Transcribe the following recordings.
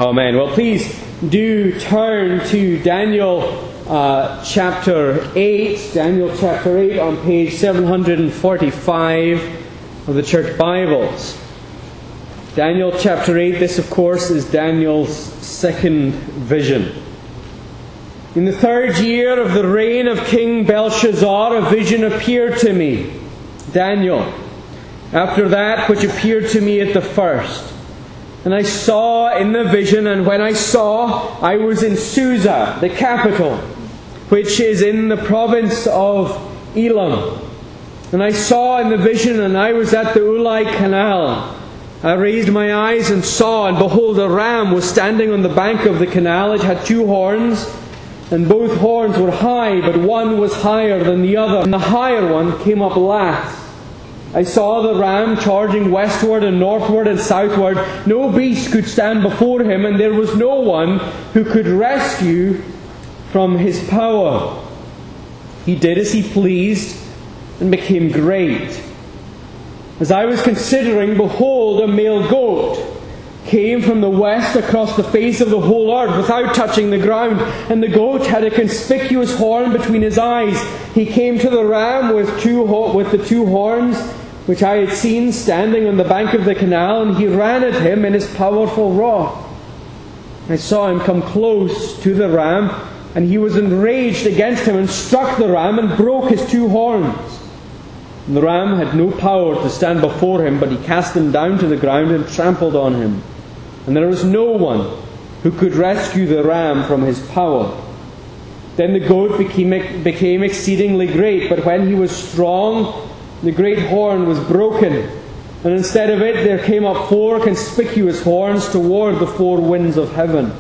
Amen. Well, please do turn to Daniel chapter 8. Daniel chapter 8 on page 745 of the Church Bibles. Daniel chapter 8, this of course is Daniel's second vision. In the third year of the reign of King Belshazzar, a vision appeared to me, Daniel, after that which appeared to me at the first. And I saw in the vision, and when I saw, I was in Susa, the capital, which is in the province of Elam. And I saw in the vision, and I was at the Ulai Canal. I raised my eyes and saw, and behold, a ram was standing on the bank of the canal. It had two horns, and both horns were high, but one was higher than the other, and the higher one came up last. I saw the ram charging westward and northward and southward. No beast could stand before him, and there was no one who could rescue from his power. He did as he pleased and became great. As I was considering, behold, a male goat came from the west across the face of the whole earth without touching the ground, and the goat had a conspicuous horn between his eyes. He came to the ram with the two horns, which I had seen standing on the bank of the canal, and he ran at him in his powerful wrath. I saw him come close to the ram, and he was enraged against him and struck the ram and broke his two horns. And the ram had no power to stand before him, but he cast him down to the ground and trampled on him. And there was no one who could rescue the ram from his power. Then the goat became exceedingly great, but when he was strong, the great horn was broken, and instead of it there came up four conspicuous horns toward the four winds of heaven.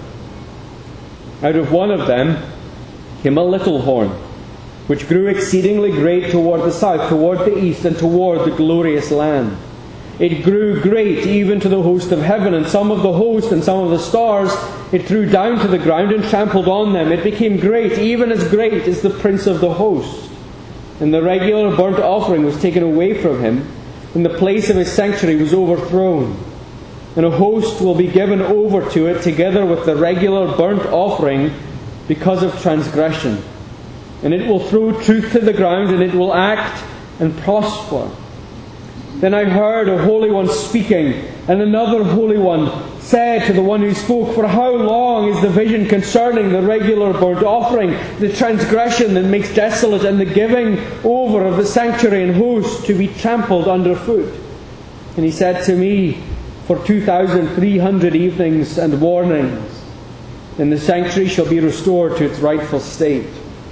Out of one of them came a little horn, which grew exceedingly great toward the south, toward the east, and toward the glorious land. It grew great even to the host of heaven, and some of the host and some of the stars it threw down to the ground and trampled on them. It became great, even as great as the prince of the host. And the regular burnt offering was taken away from him, and the place of his sanctuary was overthrown. And a host will be given over to it together with the regular burnt offering because of transgression. And it will throw truth to the ground, and it will act and prosper. Then I heard a holy one speaking, and another holy one said to the one who spoke, "For how long is the vision concerning the regular burnt offering, the transgression that makes desolate, and the giving over of the sanctuary and host to be trampled underfoot?" And he said to me, "For 2,300 evenings and mornings, and the sanctuary shall be restored to its rightful state."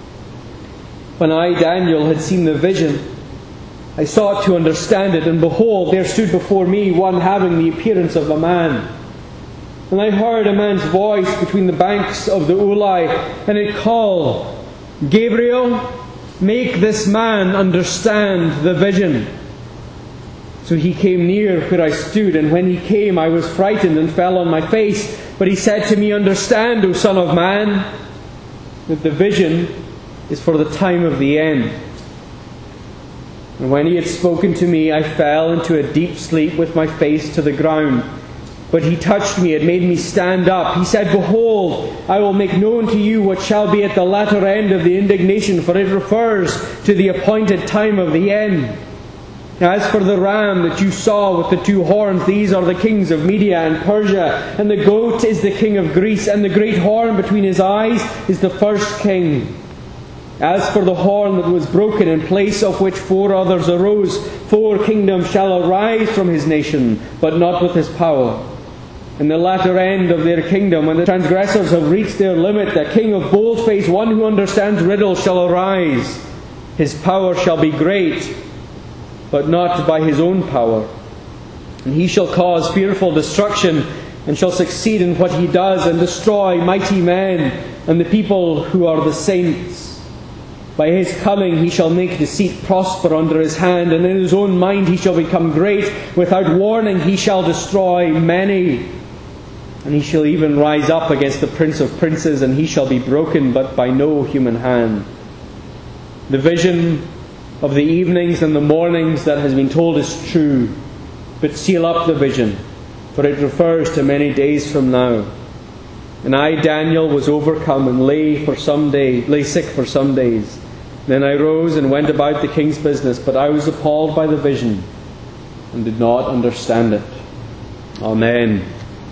When I, Daniel, had seen the vision, I sought to understand it, and behold, there stood before me one having the appearance of a man. And I heard a man's voice between the banks of the Ulai, and it called, "Gabriel, make this man understand the vision." So he came near where I stood, and when he came I was frightened and fell on my face. But he said to me, "Understand, O Son of Man, that the vision is for the time of the end." And when he had spoken to me, I fell into a deep sleep with my face to the ground. But he touched me and made me stand up. He said, "Behold, I will make known to you what shall be at the latter end of the indignation, for it refers to the appointed time of the end. As for the ram that you saw with the two horns, these are the kings of Media and Persia, and the goat is the king of Greece, and the great horn between his eyes is the first king. As for the horn that was broken, in place of which four others arose, 4 kingdoms shall arise from his nation, but not with his power. In the latter end of their kingdom, when the transgressors have reached their limit, a king of bold face, one who understands riddles, shall arise. His power shall be great, but not by his own power. And he shall cause fearful destruction, and shall succeed in what he does, and destroy mighty men, and the people who are the saints. By his cunning he shall make deceit prosper under his hand, and in his own mind he shall become great. Without warning he shall destroy many. And he shall even rise up against the prince of princes, and he shall be broken, but by no human hand." The vision of the evenings and the mornings that has been told is true, but seal up the vision, for it refers to many days from now. And I, Daniel, was overcome and lay sick for some days. Then I rose and went about the king's business, but I was appalled by the vision and did not understand it. Amen.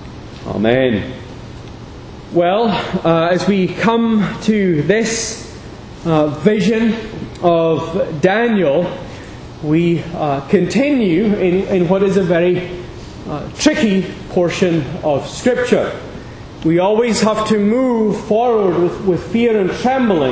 Amen. Well, as we come to this vision of Daniel, we continue in what is a very tricky portion of Scripture. We always have to move forward with fear and trembling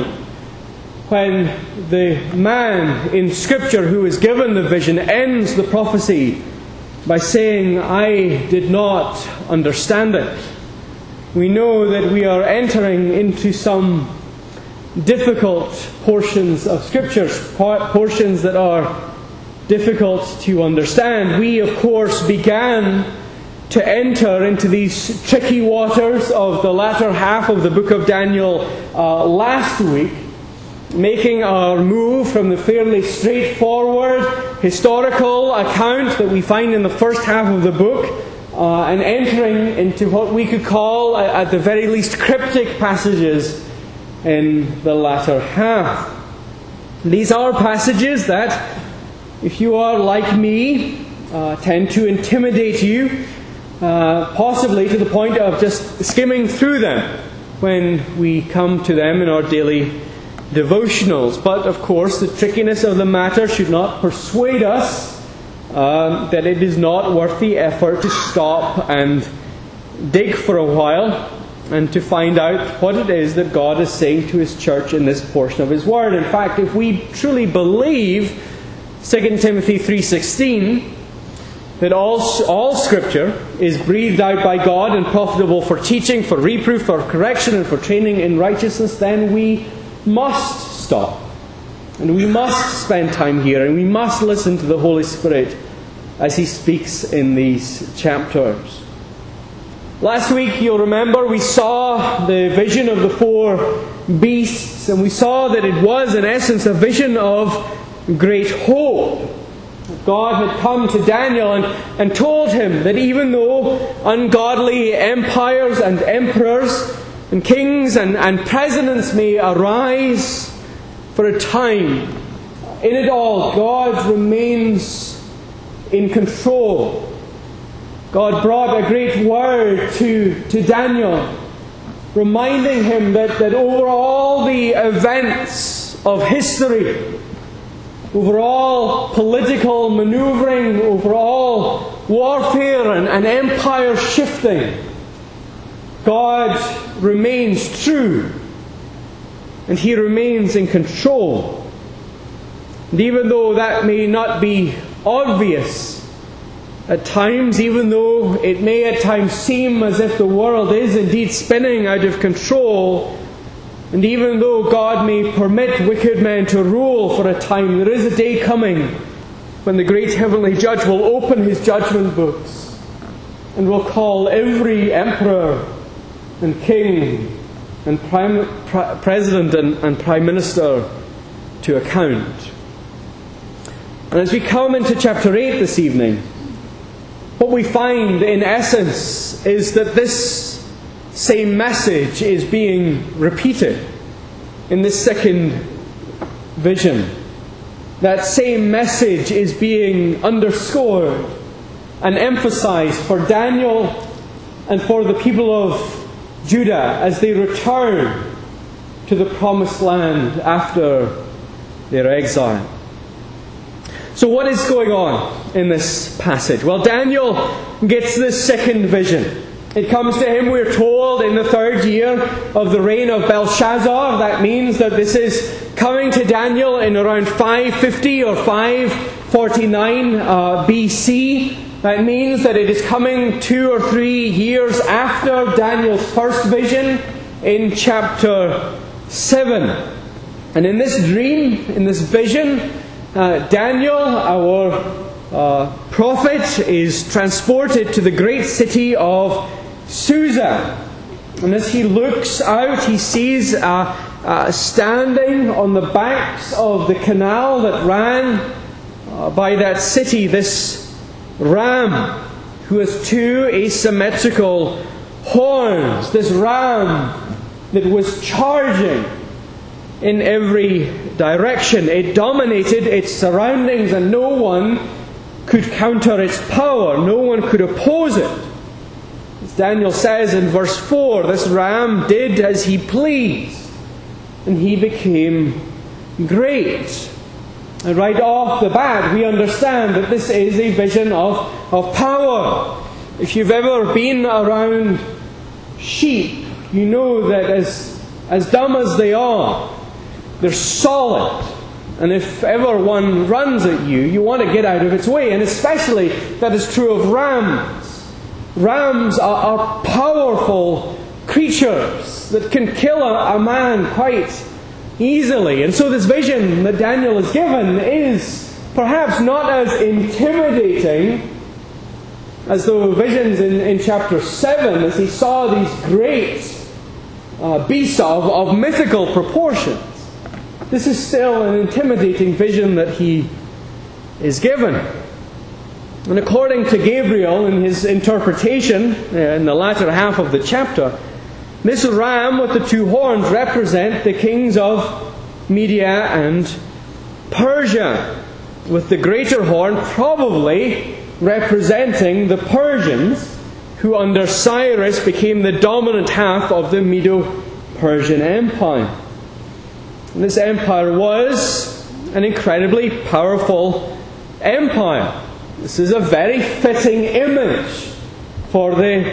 when the man in Scripture who is given the vision ends the prophecy by saying, I did not understand it. We know that we are entering into some difficult portions of Scripture, portions that are difficult to understand. We, of course, began to enter into these tricky waters of the latter half of the book of Daniel last week, making our move from the fairly straightforward historical account that we find in the first half of the book and entering into what we could call, at the very least, cryptic passages in the latter half. These are passages that, if you are like me, tend to intimidate you, possibly to the point of just skimming through them when we come to them in our daily devotionals. But of course, the trickiness of the matter should not persuade us that it is not worth the effort to stop and dig for a while and to find out what it is that God is saying to His church in this portion of His Word. In fact, if we truly believe 2 Timothy 3:16, that all Scripture is breathed out by God and profitable for teaching, for reproof, for correction, and for training in righteousness, then we must stop. And we must spend time here, and we must listen to the Holy Spirit as He speaks in these chapters. Last week, you'll remember, we saw the vision of the four beasts, and we saw that it was, in essence, a vision of great hope. God had come to Daniel and told him that even though ungodly empires and emperors and kings and presidents may arise for a time, in it all God remains in control. God brought a great word to Daniel, reminding him that over all the events of history, over all political maneuvering, over all warfare and empire shifting, God remains true, and He remains in control. And even though that may not be obvious at times, even though it may at times seem as if the world is indeed spinning out of control, and even though God may permit wicked men to rule for a time, there is a day coming when the great heavenly judge will open his judgment books and will call every emperor and king and president and prime minister to account. And as we come into chapter 8 this evening, what we find in essence is that this same message is being repeated in this second vision. That same message is being underscored and emphasized for Daniel and for the people of Judah as they return to the promised land after their exile. So what is going on in this passage? Well, Daniel gets this second vision. It comes to him, we're told, in the 3rd year of the reign of Belshazzar. That means that this is coming to Daniel in around 550 or 549 BC. That means that it is coming 2 or 3 years after Daniel's first vision in chapter 7. And in this dream, in this vision, Daniel, our prophet, is transported to the great city of Susa. And as he looks out, he sees standing on the banks of the canal that ran by that city, this ram who has 2 asymmetrical horns, this ram that was charging in every direction. It dominated its surroundings, and no one could counter its power. No one could oppose it. As Daniel says in verse 4, this ram did as he pleased, and he became great. And right off the bat, we understand that this is a vision of power. If you've ever been around sheep, you know that as dumb as they are, they're solid. And if ever one runs at you, you want to get out of its way. And especially that is true of rams. Rams are powerful creatures that can kill a man quite easily. And so this vision that Daniel is given is perhaps not as intimidating as the visions in chapter 7, as he saw these great beasts of mythical proportions. This is still an intimidating vision that he is given. And according to Gabriel in his interpretation in the latter half of the chapter, this ram with the two horns represent the kings of Media and Persia, with the greater horn probably representing the Persians, who under Cyrus became the dominant half of the Medo-Persian Empire. And this empire was an incredibly powerful empire. This is a very fitting image for the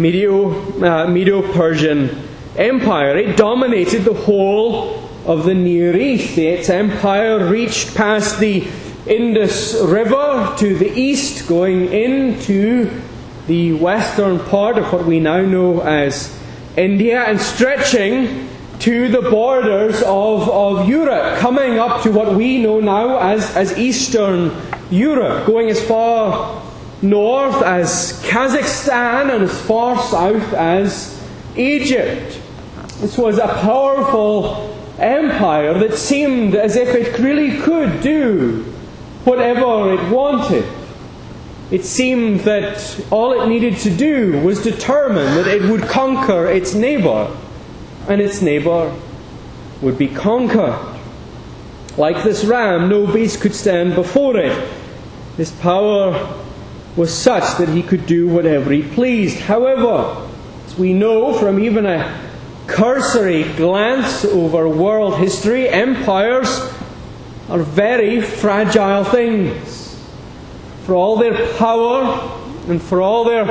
Medo-Persian Empire. It dominated the whole of the Near East. Its empire reached past the Indus River to the east, going into the western part of what we now know as India, and stretching to the borders of Europe, coming up to what we know now as Eastern Europe, going as far north as Kazakhstan and as far south as Egypt. This was a powerful empire that seemed as if it really could do whatever it wanted. It seemed that all it needed to do was determine that it would conquer its neighbour, and its neighbour would be conquered. Like this ram, no beast could stand before it. His power was such that he could do whatever he pleased. However, as we know from even a cursory glance over world history, empires are very fragile things. For all their power, and for all their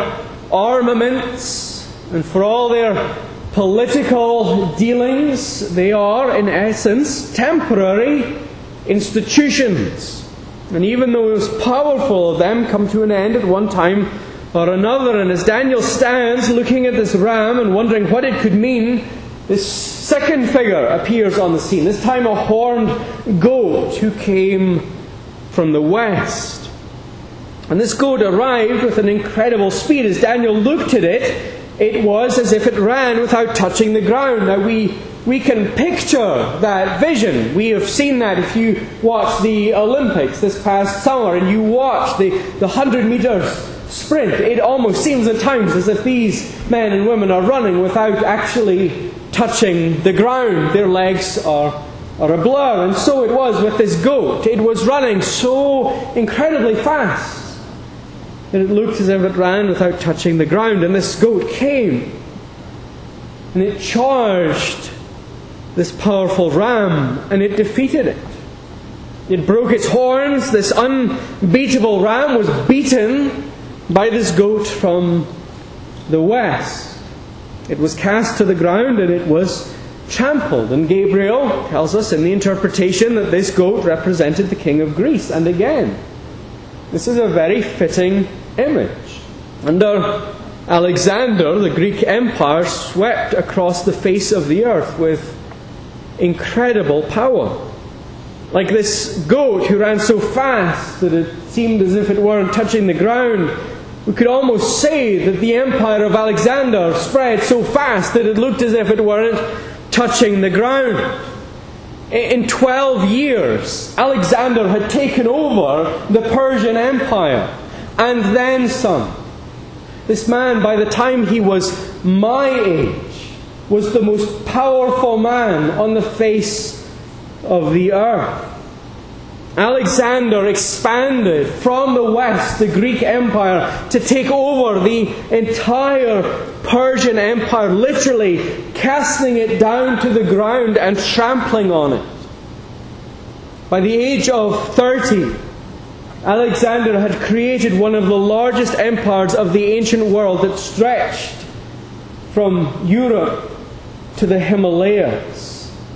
armaments, and for all their political dealings, they are, in essence, temporary institutions. And even those powerful of them come to an end at one time or another. And as Daniel stands looking at this ram and wondering what it could mean, this second figure appears on the scene. This time a horned goat who came from the west. And this goat arrived with an incredible speed. As Daniel looked at it, it was as if it ran without touching the ground. Now we can picture that vision. We have seen that if you watch the Olympics this past summer and you watch the 100 meters sprint. It almost seems at times as if these men and women are running without actually touching the ground. Their legs are a blur. And so it was with this goat. It was running so incredibly fast that it looked as if it ran without touching the ground. And this goat came, and it charged this powerful ram, and it defeated it. It broke its horns. This unbeatable ram was beaten by this goat from the west. It was cast to the ground, and it was trampled. And Gabriel tells us in the interpretation that this goat represented the king of Greece. And again, this is a very fitting image. Under Alexander, the Greek Empire swept across the face of the earth with incredible power. Like this goat who ran so fast that it seemed as if it weren't touching the ground. We could almost say that the empire of Alexander spread so fast that it looked as if it weren't touching the ground. In 12 years, Alexander had taken over the Persian Empire, and then some. This man, by the time he was my age, was the most powerful man on the face of the earth. Alexander expanded from the west, the Greek Empire, to take over the entire Persian Empire, literally casting it down to the ground and trampling on it. By the age of 30, Alexander had created one of the largest empires of the ancient world that stretched from Europe to the Himalayas.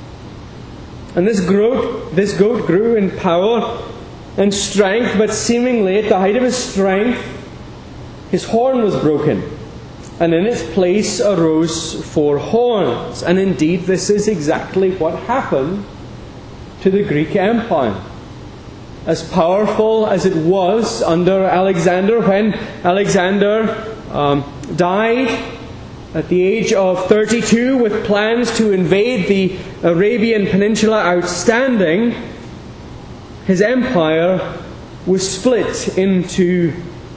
And this goat grew in power and strength, but seemingly at the height of his strength, his horn was broken, and in its place arose 4 horns. And indeed, this is exactly what happened to the Greek Empire. As powerful as it was under Alexander, when Alexander died at the age of 32 with plans to invade the Arabian Peninsula outstanding, his empire was split into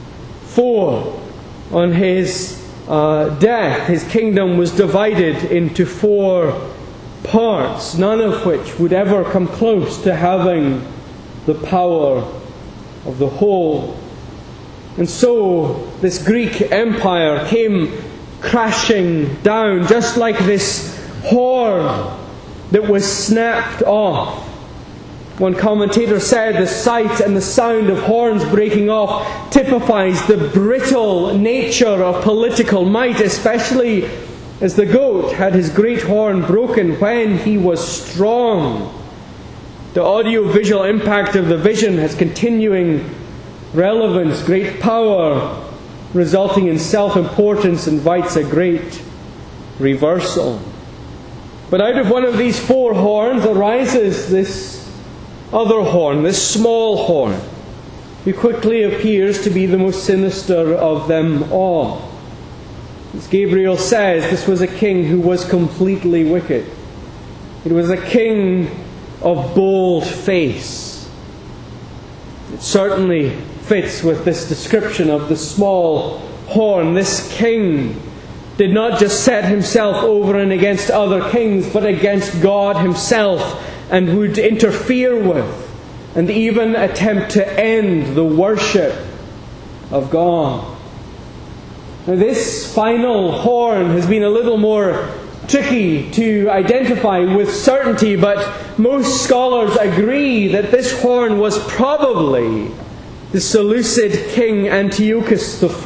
4. On his death, his kingdom was divided into 4 parts, none of which would ever come close to having the power of the whole. And so this Greek Empire came crashing down, just like this horn that was snapped off. One commentator said the sight and the sound of horns breaking off typifies the brittle nature of political might, especially as the goat had his great horn broken when he was strong. The audio-visual impact of the vision has continuing relevance. Great power resulting in self-importance invites a great reversal. But out of one of these 4 horns arises this other horn, this small horn, who quickly appears to be the most sinister of them all. As Gabriel says, this was a king who was completely wicked. It was a king of bold face. It certainly fits with this description of the small horn. This king did not just set himself over and against other kings, but against God himself, and would interfere with and even attempt to end the worship of God. Now, this final horn has been a little more tricky to identify with certainty, but most scholars agree that this horn was probably the Seleucid king Antiochus IV,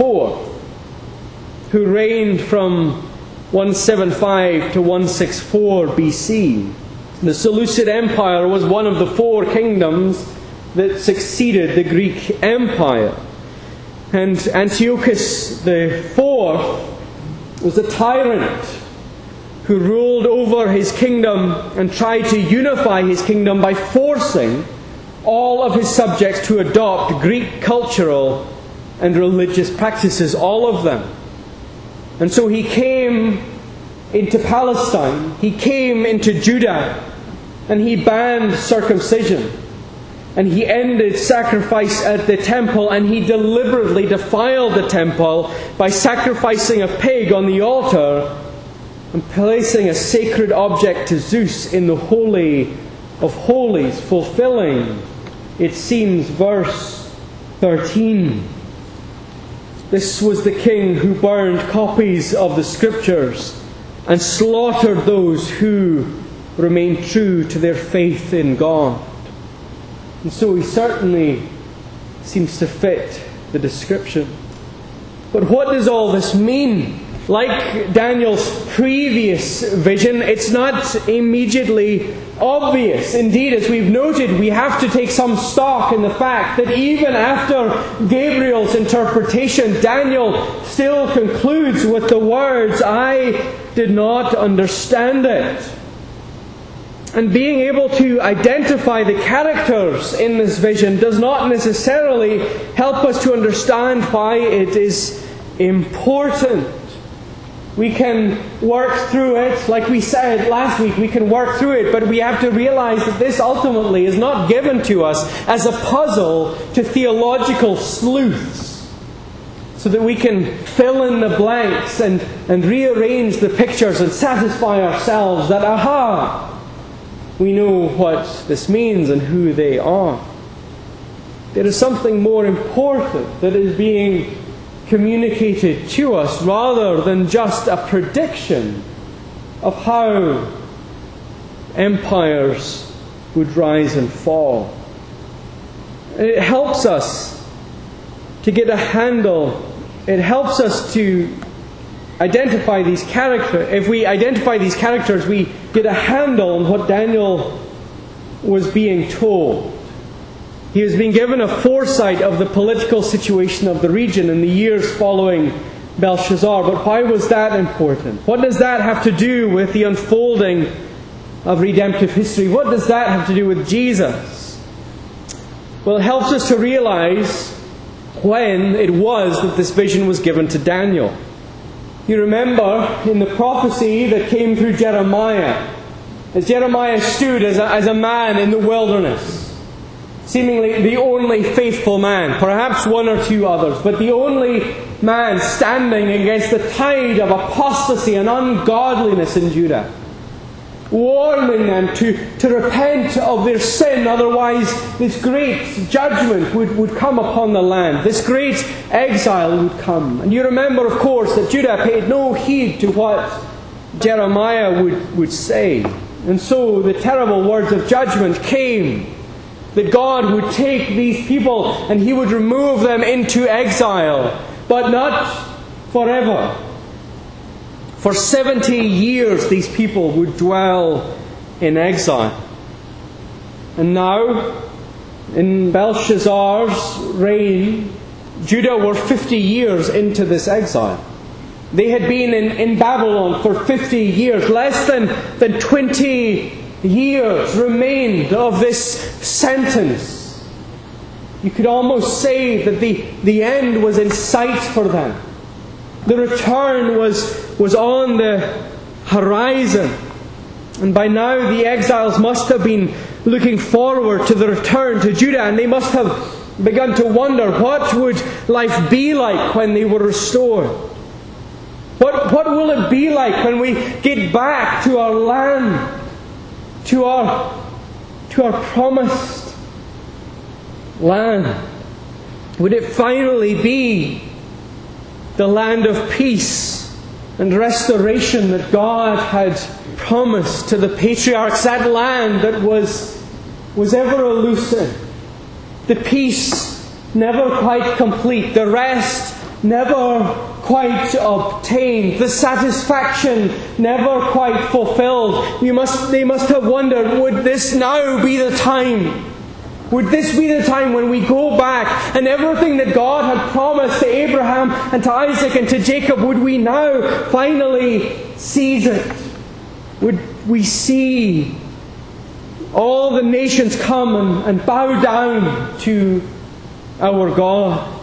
who reigned from 175 to 164 BC. The Seleucid Empire was one of the 4 kingdoms that succeeded the Greek Empire. And Antiochus IV was a tyrant who ruled over his kingdom and tried to unify his kingdom by forcing all of his subjects to adopt Greek cultural and religious practices, all of them. And so he came into Palestine, he came into Judah, and he banned circumcision, and he ended sacrifice at the temple, and he deliberately defiled the temple by sacrificing a pig on the altar and placing a sacred object to Zeus in the Holy of Holies, fulfilling, it seems, verse 13. This was the king who burned copies of the Scriptures and slaughtered those who remained true to their faith in God. And so he certainly seems to fit the description. But what does all this mean? Like Daniel's previous vision, it's not immediately obvious. Indeed, as we've noted, we have to take some stock in the fact that even after Gabriel's interpretation, Daniel still concludes with the words, "I did not understand it." And being able to identify the characters in this vision does not necessarily help us to understand why it is important. We can work through it, like we said last week, we can work through it, but we have to realize that this ultimately is not given to us as a puzzle to theological sleuths. so that we can fill in the blanks and rearrange the pictures and satisfy ourselves that, we know what this means and who they are. There is something more important that is being communicated to us rather than just a prediction of how empires would rise and fall. And it helps us to get a handle. It helps us to identify these characters. If we identify these characters, we get a handle on what Daniel was being told. He was being given a foresight of the political situation of the region in the years following Belshazzar. But why was that important? What does that have to do with the unfolding of redemptive history? What does that have to do with Jesus? Well, it helps us to realize when it was that this vision was given to Daniel. You remember in the prophecy that came through Jeremiah, as Jeremiah stood as a man in the wilderness, seemingly the only faithful man, perhaps one or two others, but the only man standing against the tide of apostasy and ungodliness in Judah, warning them to repent of their sin, otherwise this great judgment would come upon the land. This great exile would come. And you remember, of course, that Judah paid no heed to what Jeremiah would say. And so the terrible words of judgment came, that God would take these people and He would remove them into exile, but not forever. For 70 years these people would dwell in exile. And now, in Belshazzar's reign, Judah were 50 years into this exile. They had been in Babylon for 50 years. Less than 20 years remained of this sentence. You could almost say that the end was in sight for them. The return was on the horizon. And by now the exiles must have been looking forward to the return to Judah, and they must have begun to wonder, what would life be like when they were restored? What will it be like when we get back to our land, to our promised land? Would it finally be the land of peace and restoration that God had promised to the patriarchs, that land that was ever elusive, the peace never quite complete, the rest never quite obtained, the satisfaction never quite fulfilled? They must have wondered, would this now be the time? Would this be the time when we go back and everything that God had promised to Abraham and to Isaac and to Jacob, would we now finally seize it? Would we see all the nations come and bow down to our God?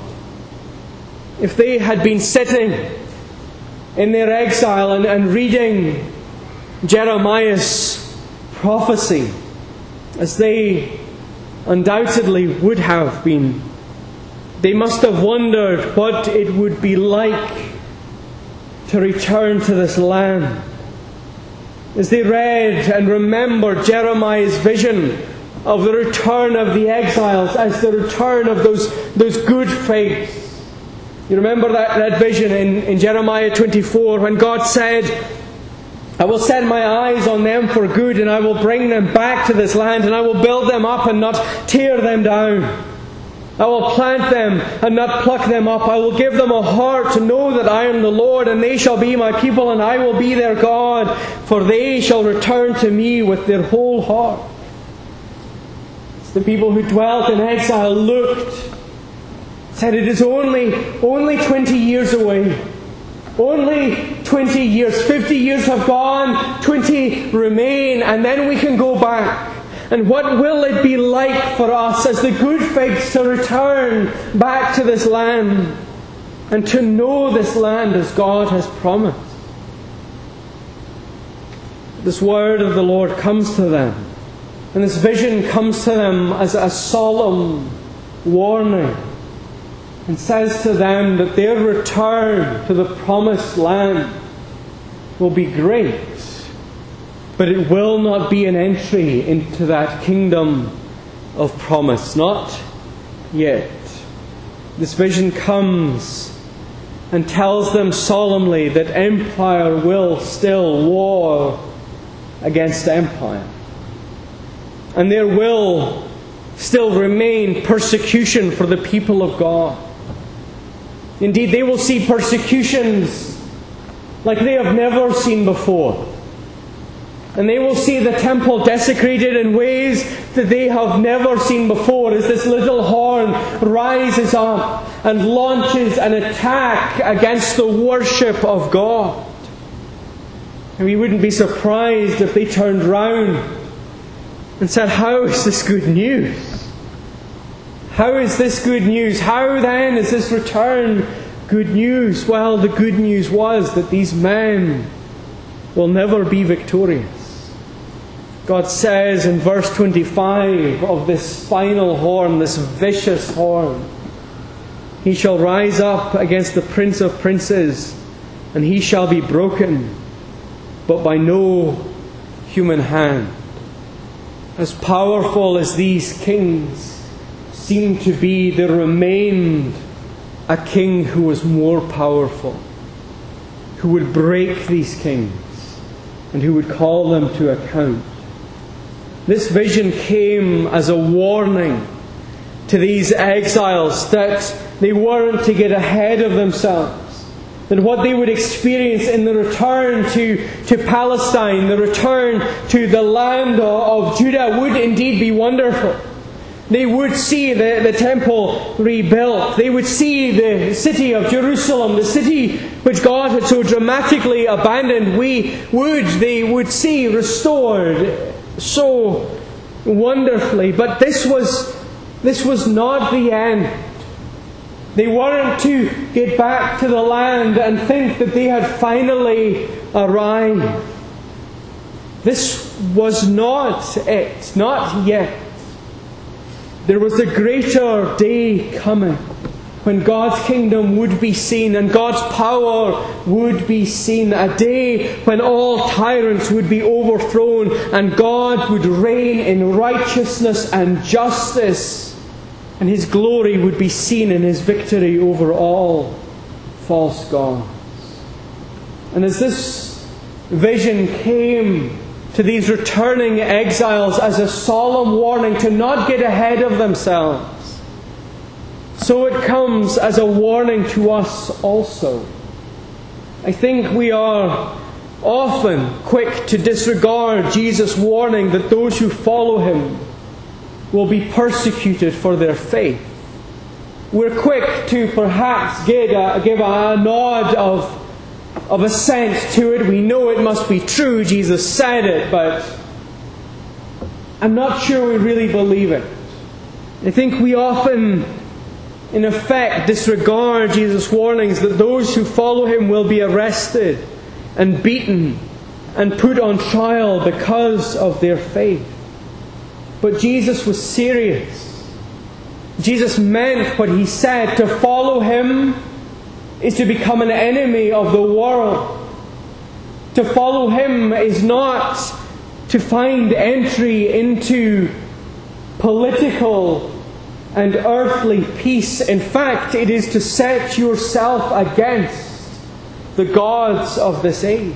If they had been sitting in their exile and reading Jeremiah's prophecy, as they undoubtedly would have been, they must have wondered what it would be like to return to this land. As they read and remembered Jeremiah's vision of the return of the exiles as the return of those good figs. You remember that vision in Jeremiah 24 when God said, I will set my eyes on them for good, and I will bring them back to this land, and I will build them up and not tear them down. I will plant them and not pluck them up. I will give them a heart to know that I am the Lord, and they shall be my people, and I will be their God, for they shall return to me with their whole heart. It's the people who dwelt in exile looked, said, it is only 20 years away. Only 20 years. 50 years have gone, 20 remain, and then we can go back. And what will it be like for us as the good figs to return back to this land and to know this land as God has promised? This word of the Lord comes to them, and this vision comes to them as a solemn warning. and says to them that their return to the promised land will be great, but it will not be an entry into that kingdom of promise. Not yet. This vision comes and tells them solemnly that empire will still war against empire. And there will still remain persecution for the people of God. Indeed, they will see persecutions like they have never seen before. And they will see the temple desecrated in ways that they have never seen before, as this little horn rises up and launches an attack against the worship of God. And we wouldn't be surprised if they turned round and said, "How is this good news? How is this good news? How then is this return good news?" Well, the good news was that these men will never be victorious. God says in verse 25 of this final horn, this vicious horn, "He shall rise up against the Prince of Princes, and he shall be broken, but by no human hand." As powerful as these kings seemed to be, there remained a king who was more powerful, who would break these kings and who would call them to account. This vision came as a warning to these exiles that they weren't to get ahead of themselves, that what they would experience in the return to Palestine, the return to the land of Judah, would indeed be wonderful. They would see the temple rebuilt. They would see the city of Jerusalem, the city which God had so dramatically abandoned. They would see restored so wonderfully. But this was not the end. They weren't to get back to the land and think that they had finally arrived. This was not it, not yet. There was a greater day coming when God's kingdom would be seen and God's power would be seen. A day when all tyrants would be overthrown and God would reign in righteousness and justice, and His glory would be seen in His victory over all false gods. And as this vision came to these returning exiles as a solemn warning to not get ahead of themselves, so it comes as a warning to us also. I think we are often quick to disregard Jesus' warning that those who follow Him will be persecuted for their faith. We're quick to perhaps give a nod of assent to it. We know it must be true. Jesus said it, but I'm not sure we really believe it. I think we often, in effect, disregard Jesus' warnings that those who follow Him will be arrested and beaten and put on trial because of their faith. But Jesus was serious. Jesus meant what He said. To follow Him is to become an enemy of the world. To follow Him is not to find entry into political and earthly peace. In fact, it is to set yourself against the gods of this age.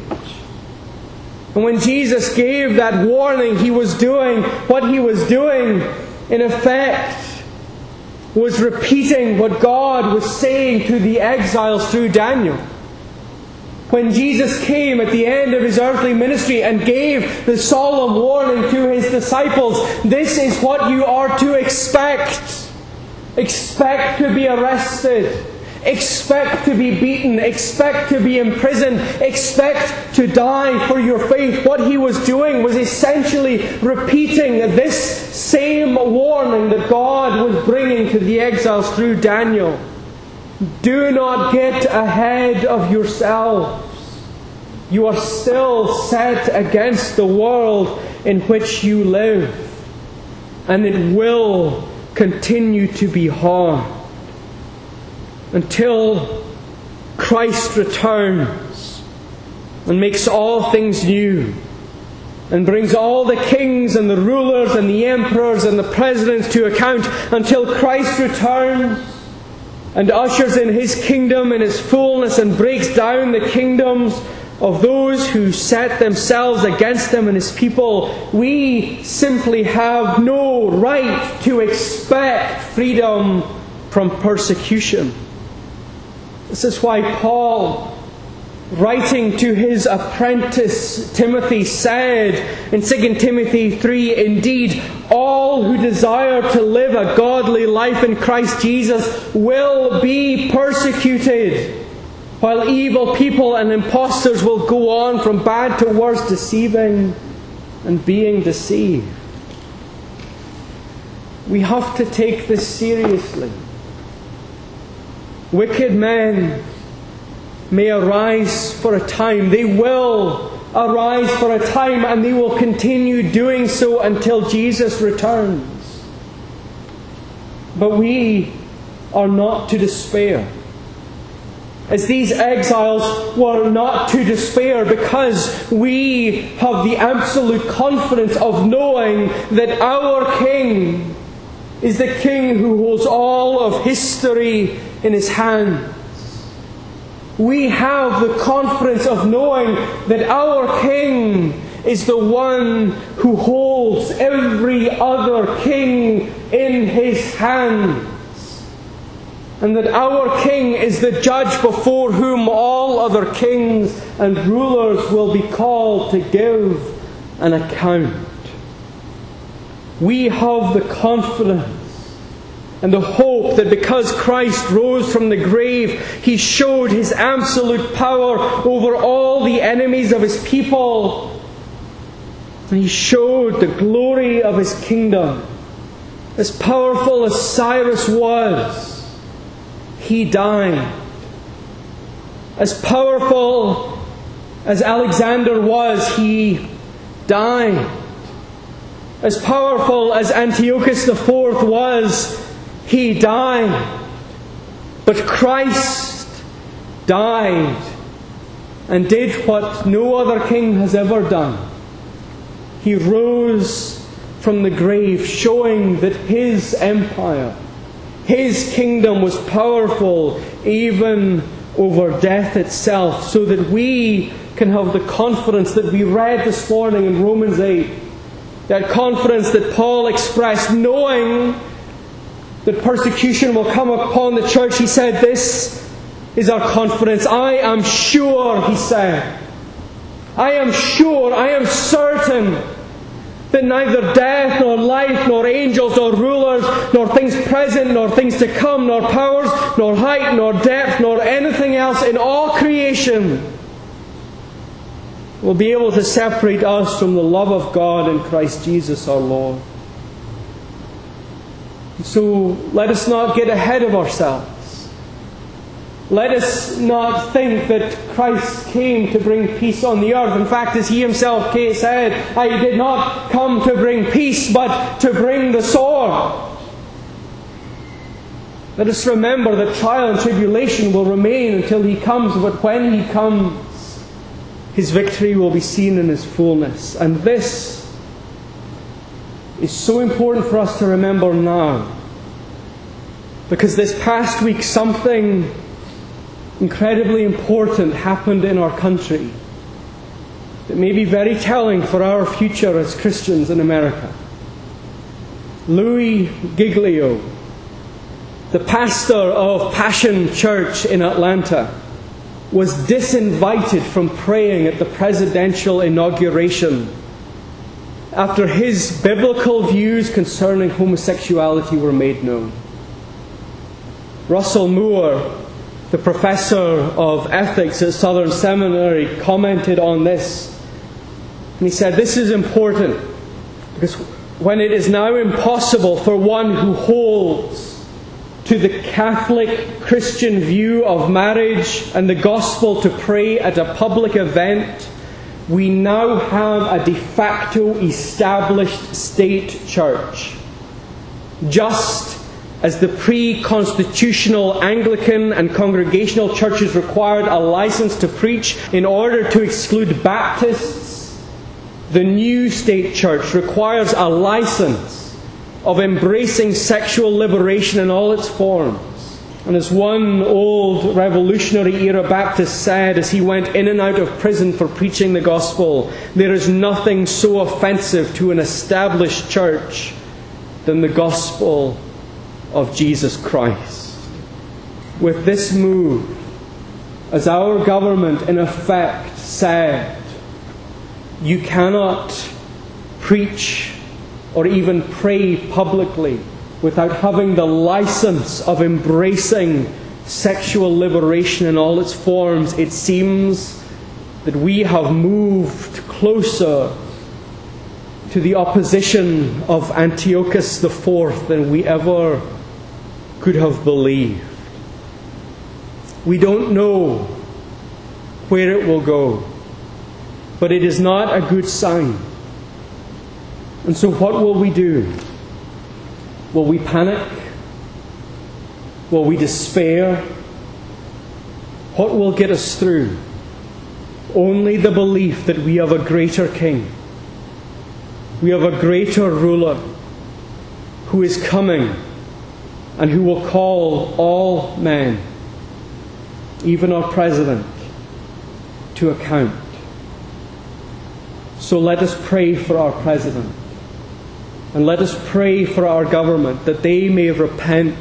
And when Jesus gave that warning, He was doing what He was doing, in effect, was repeating what God was saying to the exiles through Daniel. When Jesus came at the end of His earthly ministry and gave the solemn warning to His disciples, this is what you are to expect. Expect to be arrested. Expect to be beaten. Expect to be imprisoned. Expect to die for your faith. What He was doing was essentially repeating this same warning that God was bringing to the exiles through Daniel. Do not get ahead of yourselves. You are still set against the world in which you live, and it will continue to be hard. until Christ returns and makes all things new, and brings all the kings and the rulers and the emperors and the presidents to account, until Christ returns and ushers in His kingdom in its fullness and breaks down the kingdoms of those who set themselves against Him and His people. We simply have no right to expect freedom from persecution. This is why Paul, writing to his apprentice Timothy, said in 2 Timothy 3, "Indeed, all who desire to live a godly life in Christ Jesus will be persecuted, while evil people and impostors will go on from bad to worse, deceiving and being deceived." We have to take this seriously. Wicked men may arise for a time. They will arise for a time, and they will continue doing so until Jesus returns. But we are not to despair, as these exiles were not to despair, because we have the absolute confidence of knowing that our King is the King who holds all of history in His hands. We have the confidence of knowing that our King is the one who holds every other king in His hands, and that our King is the judge before whom all other kings and rulers will be called to give an account. We have the confidence and the hope that because Christ rose from the grave, He showed His absolute power over all the enemies of His people. And He showed the glory of His kingdom. As powerful as Cyrus was, he died. As powerful as Alexander was, he died. As powerful as Antiochus IV was, he died. But Christ died and did what no other king has ever done. He rose from the grave, showing that His empire, His kingdom was powerful even over death itself, so that we can have the confidence that we read this morning in Romans 8. That confidence that Paul expressed, knowing that persecution will come upon the church. He said, this is our confidence. I am sure, he said. I am sure, I am certain that neither death, nor life, nor angels, nor rulers, nor things present, nor things to come, nor powers, nor height, nor depth, nor anything else in all creation will be able to separate us from the love of God in Christ Jesus our Lord. So let us not get ahead of ourselves. Let us not think that Christ came to bring peace on the earth. In fact, as He Himself said, I did not come to bring peace, but to bring the sword. Let us remember that trial and tribulation will remain until He comes, but when He comes, His victory will be seen in His fullness. And this is so important for us to remember now, because this past week something incredibly important happened in our country that may be very telling for our future as Christians in America. Louis Giglio, the pastor of Passion Church in Atlanta, was disinvited from praying at the presidential inauguration after his biblical views concerning homosexuality were made known. Russell Moore, the professor of ethics at Southern Seminary, commented on this. And he said, this is important because when it is now impossible for one who holds to the Catholic Christian view of marriage and the gospel to pray at a public event, we now have a de facto established state church, just as the pre-constitutional Anglican and Congregational churches required a license to preach in order to exclude Baptists, the new state church requires a license of embracing sexual liberation in all its forms. And as one old Revolutionary-era Baptist said as he went in and out of prison for preaching the gospel, there is nothing so offensive to an established church than the gospel of Jesus Christ. With this move, as our government in effect said, you cannot preach or even pray publicly without having the license of embracing sexual liberation in all its forms, it seems that we have moved closer to the opposition of Antiochus IV than we ever could have believed. We don't know where it will go, but it is not a good sign. And so what will we do? Will we panic? Will we despair? What will get us through? Only the belief that we have a greater King. We have a greater ruler who is coming and who will call all men, even our president, to account. So let us pray for our president. And let us pray for our government, that they may repent,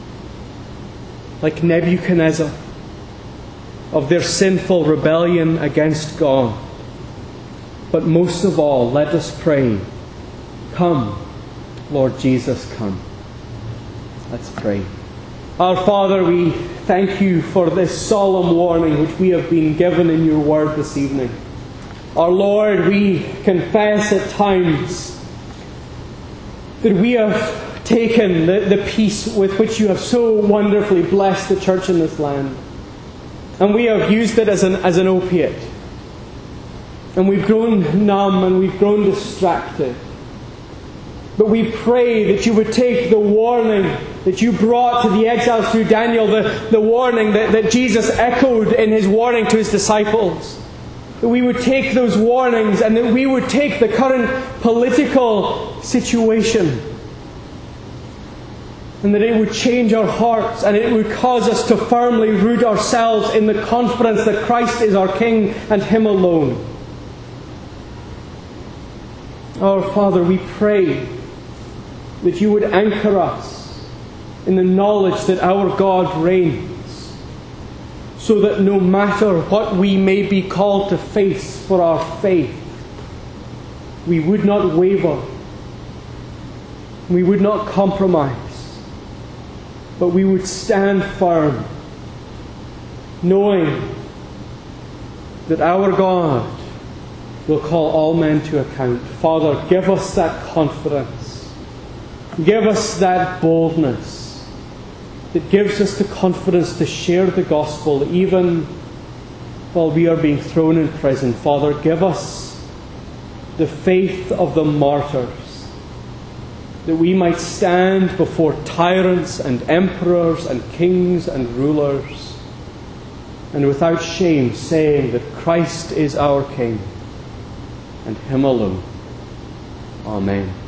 like Nebuchadnezzar, of their sinful rebellion against God. But most of all, let us pray, come, Lord Jesus, come. Let's pray. Our Father, we thank you for this solemn warning which we have been given in your word this evening. Our Lord, we confess at times that we have taken the peace with which you have so wonderfully blessed the church in this land, and we have used it as an opiate. And we've grown numb and we've grown distracted. But we pray that you would take the warning that you brought to the exiles through Daniel, the warning that Jesus echoed in his warning to his disciples. That we would take those warnings and that we would take the current political situation and that it would change our hearts and it would cause us to firmly root ourselves in the confidence that Christ is our King and Him alone. Our Father, we pray that you would anchor us in the knowledge that our God reigns, so that no matter what we may be called to face for our faith, we would not waver, we would not compromise, but we would stand firm, knowing that our God will call all men to account. Father, give us that confidence. Give us that boldness that gives us the confidence to share the gospel even while we are being thrown in prison. Father, give us the faith of the martyrs, that we might stand before tyrants and emperors and kings and rulers, and without shame saying that Christ is our King and Him alone. Amen.